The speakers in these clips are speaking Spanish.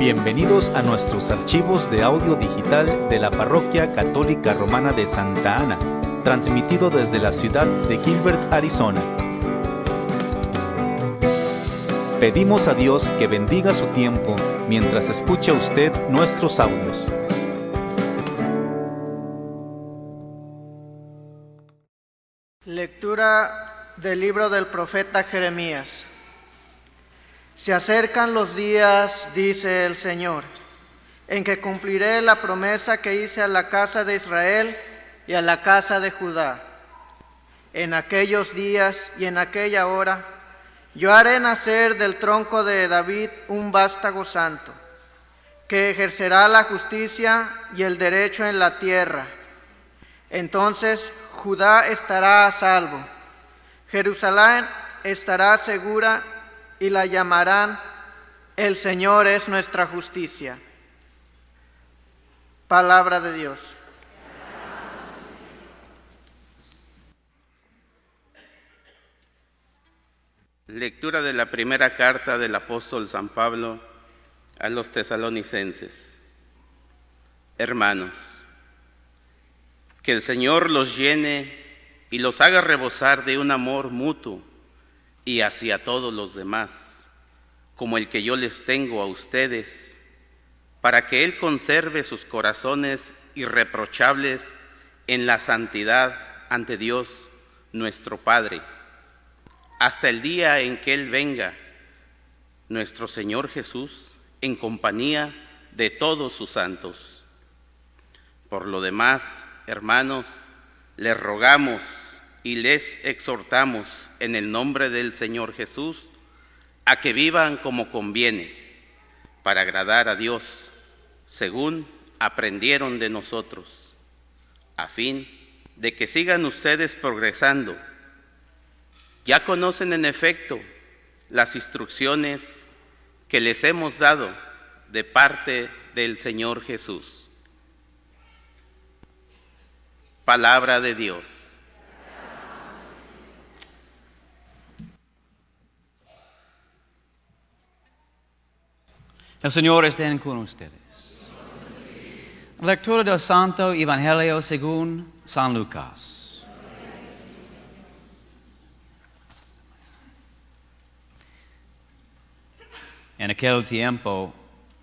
Bienvenidos a nuestros archivos de audio digital de la Parroquia Católica Romana de Santa Ana, transmitido desde la ciudad de Gilbert, Arizona. Pedimos a Dios que bendiga su tiempo mientras escucha usted nuestros audios. Lectura del libro del profeta Jeremías. Se acercan los días, dice el Señor, en que cumpliré la promesa que hice a la casa de Israel y a la casa de Judá. En aquellos días y en aquella hora, yo haré nacer del tronco de David un vástago santo, que ejercerá la justicia y el derecho en la tierra. Entonces Judá estará a salvo, Jerusalén estará segura, y la llamarán: El Señor es nuestra justicia. Palabra de Dios. Lectura de la primera carta del apóstol San Pablo a los tesalonicenses. Hermanos, que el Señor los llene y los haga rebosar de un amor mutuo y hacia todos los demás, como el que yo les tengo a ustedes, para que Él conserve sus corazones irreprochables en la santidad ante Dios nuestro Padre, hasta el día en que Él venga, nuestro Señor Jesús, en compañía de todos sus santos. Por lo demás, hermanos, les rogamos y les exhortamos en el nombre del Señor Jesús a que vivan como conviene, para agradar a Dios, según aprendieron de nosotros, a fin de que sigan ustedes progresando. Ya conocen en efecto las instrucciones que les hemos dado de parte del Señor Jesús. Palabra de Dios. El Señor esté con ustedes. Lectura del Santo Evangelio según San Lucas. En aquel tiempo,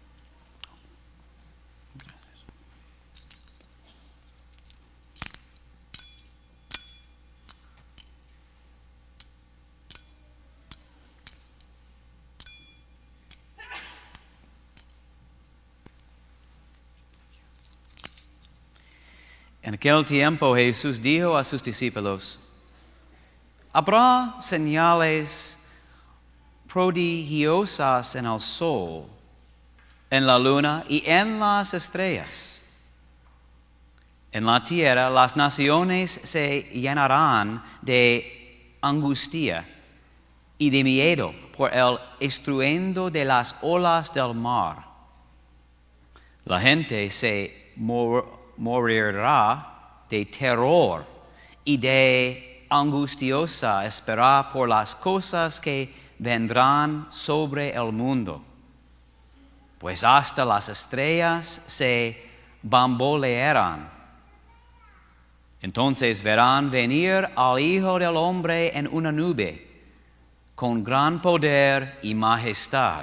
Jesús dijo a sus discípulos: habrá señales prodigiosas en el sol, en la luna y en las estrellas. En la tierra las naciones se llenarán de angustia y de miedo por el estruendo de las olas del mar. La gente se morirá de terror y de angustiosa espera por las cosas que vendrán sobre el mundo, pues hasta las estrellas se bambolearán. Entonces verán venir al Hijo del Hombre en una nube, con gran poder y majestad.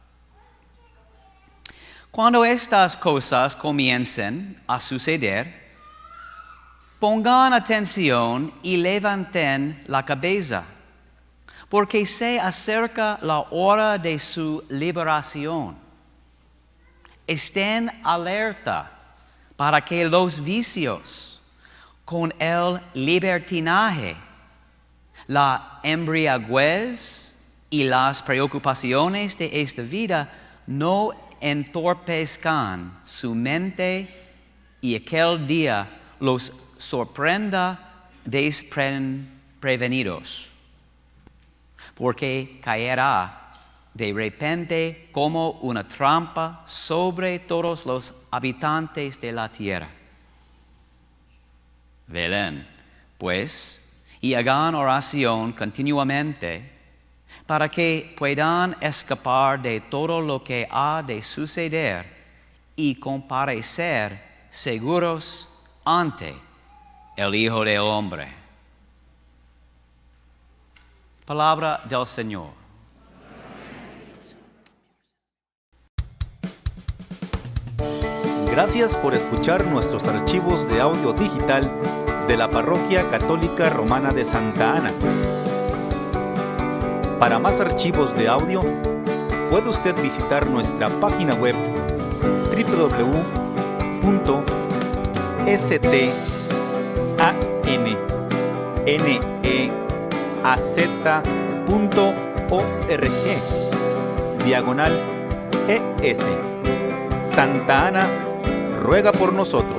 Cuando estas cosas comiencen a suceder, pongan atención y levanten la cabeza, porque se acerca la hora de su liberación. Estén alerta para que los vicios, con el libertinaje, la embriaguez y las preocupaciones de esta vida no entorpezcan su mente y aquel día los sorprenda desprevenidos, porque caerá de repente como una trampa sobre todos los habitantes de la tierra. Velen, pues, y hagan oración continuamente para que puedan escapar de todo lo que ha de suceder y comparecer seguros ante el Hijo del Hombre. Palabra del Señor. Gracias por escuchar nuestros archivos de audio digital de la Parroquia Católica Romana de Santa Ana. Para más archivos de audio, puede usted visitar nuestra página web www.stanneaz.org/ES. Santa Ana ruega por nosotros.